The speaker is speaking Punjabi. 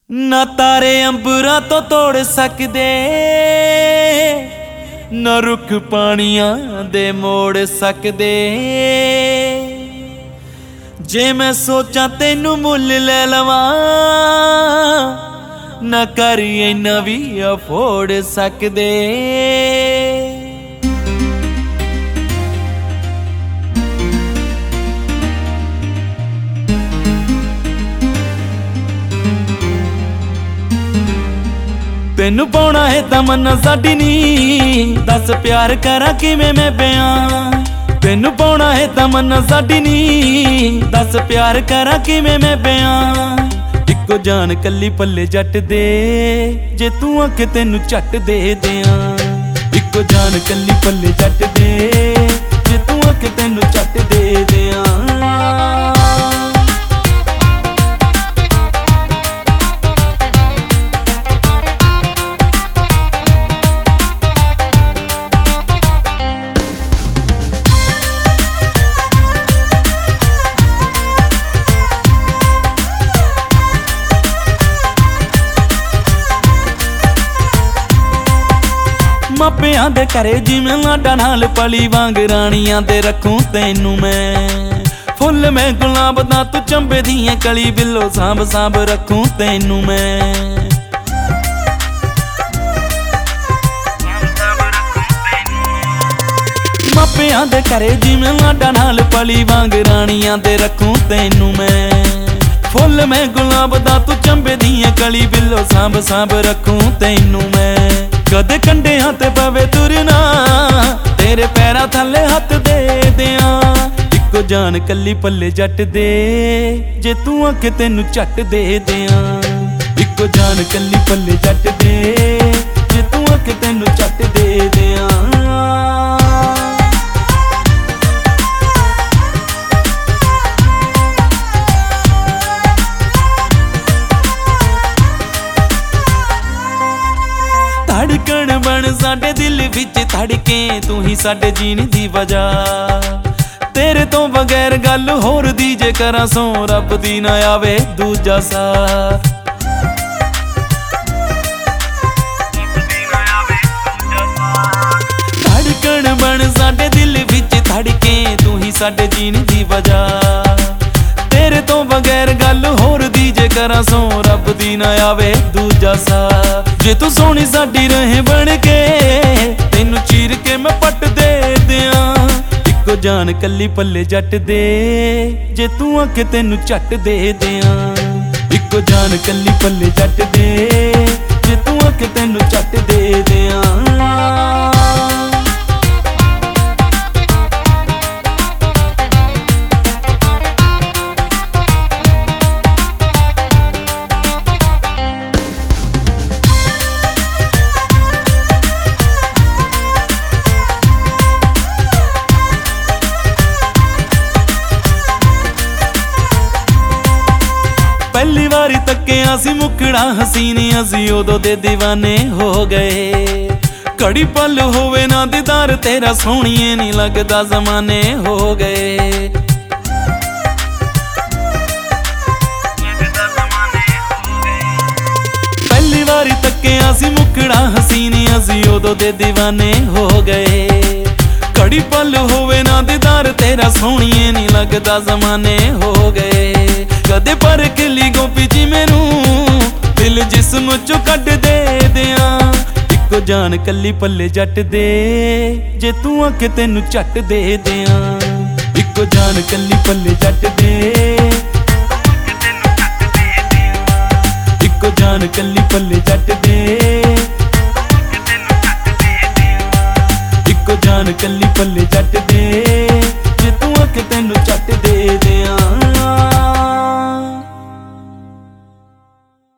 ਨਾ ਤਾਰੇ ਅੰਬਰਾਂ ਤੋਂ ਤੋੜ ਸਕਦੇ, ਨਾ ਰੁੱਖ ਪਾਣੀਆਂ ਦੇ ਮੋੜ ਸਕਦੇ। ਜੇ ਮੈਂ ਸੋਚਾਂ ਤੈਨੂੰ ਮੁੱਲ ਲੈ ਲਵਾਂ, ਨਾ ਕਰੀ ਇੰਨਾ ਵੀ ਅਫੋਰਡ ਸਕਦੇ। ਤੈਨੂੰ ਪਾਉਣਾ ਹੈ ਤਮੰਨਾ ਸਾਡੀ ਨੀ, ਦੱਸ ਪਿਆਰ ਕਰਾਂ ਕਿਵੇਂ ਮੈਂ ਬਿਆਨ। ਤੈਨੂੰ ਪਾਉਣਾ ਹੈ ਤਮੰਨਾ ਸਾਡੀ ਨੀ, ਦੱਸ ਪਿਆਰ ਕਰਾਂ ਕਿਵੇਂ ਮੈਂ ਬਿਆਨ। ਇੱਕੋ ਜਾਨ ਕੱਲੀ ਪੱਲੇ ਜੱਟ ਦੇ, ਜੇ ਤੂੰ ਆਖੇ ਤੈਨੂੰ ਝੱਟ ਦੇ ਦਿਆਂ। ਇੱਕੋ ਜਾਨ ਕੱਲੀ ਪੱਲੇ ਜੱਟ ਦੇ, ਜੇ ਤੂੰ ਆਖੇ ਤੈਨੂੰ ਝੱਟ ਦੇ ਦਿਆਂ। ਮਾਪਿਆਂ ਦੇ ਘਰੇ ਜਿਵੇਂ ਲਾਡਾਂ ਨਾਲ ਪਲੀ ਵਾਂਗ ਰਾਣੀਆਂ ਦੇ ਰੱਖੂੰ ਤੈਨੂੰ ਮੈਂ। ਫੁੱਲ ਮੈਂ ਗੁਲਾਬ ਦਾ ਤੂੰ ਚੰਬੇ ਦੀਆਂ ਕਲੀ ਬਿੱਲੋ ਸਾਂਭ ਸਾਂਭ ਰੱਖੂੰ ਤੈਨੂੰ ਮੈਂ। ਮਾਪਿਆਂ ਦੇ ਘਰੇ ਜਿਵੇਂ ਲਾਡਾਂ ਨਾਲ ਪਲੀ ਵਾਂਗ ਰਾਣੀਆਂ ਦੇ ਰੱਖੂੰ ਤੈਨੂੰ ਮੈਂ। ਫੁੱਲ ਮੈਂ ਗੁਲਾਬ ਦਾ ਤੂੰ ਚੰਬੇ ਦੀਆਂ ਕਲੀ ਬਿੱਲੋ ਸਾਂਭ ਸਾਂਭ ਰੱਖੂੰ ਤੈਨੂੰ ਮੈਂ। ਕਦੇ ਕੰਢਿਆਂ ਤੇ ਪਵੇ ਤੁਰਨਾ, ਤੇਰੇ ਪੈਰਾਂ ਥੱਲੇ ਹੱਥ ਦੇ ਦਿਆਂ। ਇੱਕੋ ਜਾਨ ਕੱਲੀ ਪੱਲੇ ਜੱਟ ਦੇ, ਜੇ ਤੂੰ ਆਖੇ ਤੈਨੂੰ ਝੱਟ ਦੇ ਦਿਆਂ। ਇੱਕੋ ਜਾਨ ਕੱਲੀ ਪੱਲੇ ਜੱਟ ਦੇ, ਜੇ ਤੂੰ ਆਖੇ ਤੈਨੂੰ ਝੱਟ ਦੇ ਦਿਆਂ। ਧੜਕਣ ਬਣ ਸਾਡੇ ਦਿਲ ਵਿੱਚ ਧੜਕੇ, ਤੂੰ ਹੀ ਸਾਡੇ ਜੀਣ ਦੀ ਵਜ੍ਹਾ। ਤੇਰੇ ਤੋਂ ਬਗੈਰ ਗੱਲ ਹੋਰ ਦੀ ਜੇ ਕਰਾਂ ਸੋ, ਰੱਬ ਦੀ ਨਾ ਆਵੇ ਦੂਜਾ ਸਾਥ। ਧੜਕਣ ਬਣ ਸਾਡੇ ਦਿਲ ਵਿੱਚ ਧੜਕੇ, ਤੂੰ ਹੀ ਸਾਡੇ ਜੀਣ ਦੀ ਵਜ੍ਹਾ। ਤੇਰੇ ਤੋਂ ਬਗੈਰ ਗੱਲ ਹੋਰ ਦੀ ਜੇ ਕਰਾਂ ਸੋ, ਰੱਬ ਦੀ ਨਾ ਆਵੇ ਦੂਜਾ ਸਾਥ। ਜੇ ਤੂੰ ਸੋਹਣੀ ਸਾਡੀ ਰਹੇ ਬਣ ਕੇ, ਤੈਨੂੰ ਚੀਰ ਕੇ ਮੈਂ ਪੱਟ ਦੇ ਦਿਆਂ। ਇੱਕੋ ਜਾਨ ਕੱਲੀ ਪੱਲੇ ਜੱਟ ਦੇ, ਜੇ ਤੂੰ ਆਖੇ ਤੈਨੂੰ ਝੱਟ ਦੇ ਦਿਆਂ। ਇੱਕੋ ਜਾਨ ਕੱਲੀ ਪੱਲੇ ਜੱਟ ਦੇ, ਜੇ ਤੂੰ ਆਖੇ ਤੈਨੂੰ ਝੱਟ ਦੇ ਦਿਆਂ। ਪਹਿਲੀ ਵਾਰੀ ਤੱਕਿਆ ਸੀ ਮੁਕੜਾ ਹਸੀਨ, ਅਸੀਂ ਉਦੋਂ ਦੇ دیਵਾਨੇ ਹੋ ਗਏ। ਘੜੀ ਪਲ ਹੋਵੇ ਨਾ ਦੀਦਾਰ ਤੇਰਾ, ਸੋਹਣੀਏ ਨੀ ਲੱਗਦਾ ਜ਼ਮਾਨੇ ਹੋ ਗਏ। ਪਹਿਲੀ ਵਾਰੀ ਤੱਕਿਆ ਸੀ ਮੁਕੜਾ ਹਸੀਨ, ਅਸੀਂ ਉਦੋਂ ਦੇ دیਵਾਨੇ ਹੋ ਗਏ। ਘੜੀ ਪਲ ਹੋਵੇ ਨਾ ਦੀਦਾਰ ਤੇਰਾ, ਸੋਹਣੀਏ ਨੀ ਲੱਗਦਾ ਜ਼ਮਾਨੇ ਹੋ ਗਏ। ਕਦੇ ਪਰਖ ਲਈ ਗੋਪੀ ਜੀ ਮੈਨੂੰ, ਦਿਲ ਜਿਸਮ ਚੋਂ ਕੱਢ ਦੇ ਦਿਆਂ। ਇੱਕੋ ਜਾਨ ਕੱਲੀ ਪੱਲੇ ਜੱਟ ਦੇ, ਜੇ ਤੂੰ ਆਖੇ ਤੈਨੂੰ ਝੱਟ ਦੇ ਦਿਆਂ। ਇੱਕੋ ਜਾਨ ਕੱਲੀ ਪੱਲੇ ਜੱਟ ਦੇ, ਇੱਕੋ ਜਾਨ ਕੱਲੀ ਪੱਲੇ ਜੱਟ ਦੇ। ਇੱਕੋ ਜਾਨ ਕੱਲੀ ਪੱਲੇ ਜੱਟ ਦੇ, ਜੇ ਤੂੰ ਆਖੇ ਤੈਨੂੰ